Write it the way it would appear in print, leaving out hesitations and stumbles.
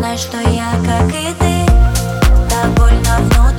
знай, что я, как и ты, так больно внутри.